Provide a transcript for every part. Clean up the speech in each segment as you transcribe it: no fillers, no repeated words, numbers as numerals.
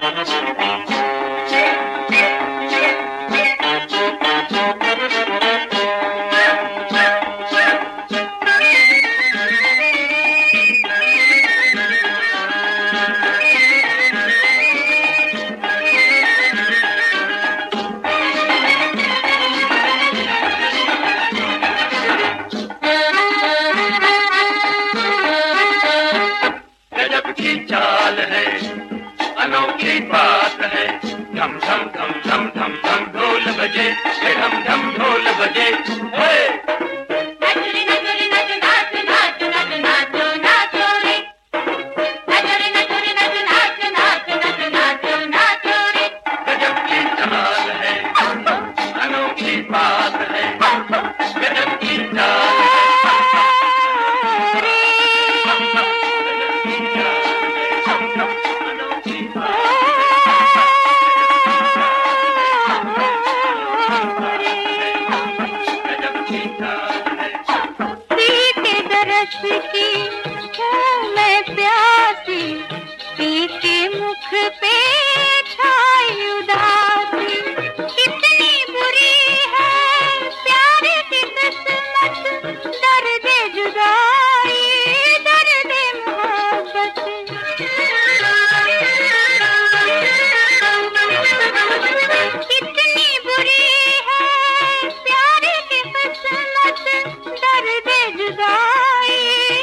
चाल है, अनोखी बात है। धम धम धम धम धम धम ढोल बजे, धम धम ढोल बजे। गजब की चाल है, अनोखी बात है। गजब की चाल है। की मैं प्यासी, पी के मुख पे छाई उदासी। कितनी बुरी है प्यार की किस्मत, दर्द जुदाई, दर्द मोहब्बत। कितनी बुरी है प्यार की किस्मत, दर्द जुदाई,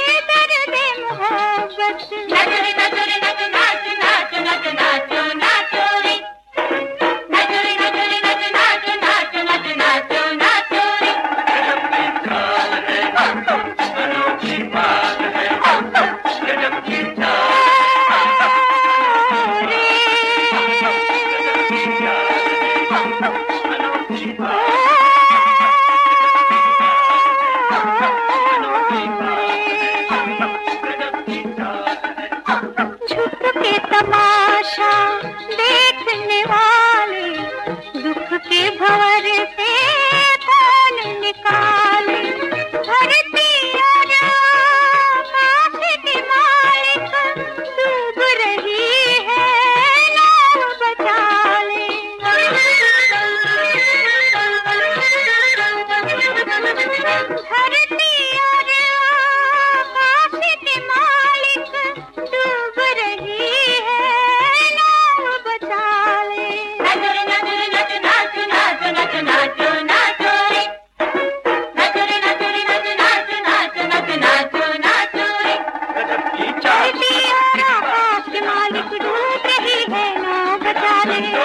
तमाशा देखने वाले दुख के भंवर से कौन निकाले। धरती और आकाश की मालिक डूब रही है, नाव बचा ले। धरती और आकाश की मालिक डूब रही मालिक डूब रही है, नाव बचा ले।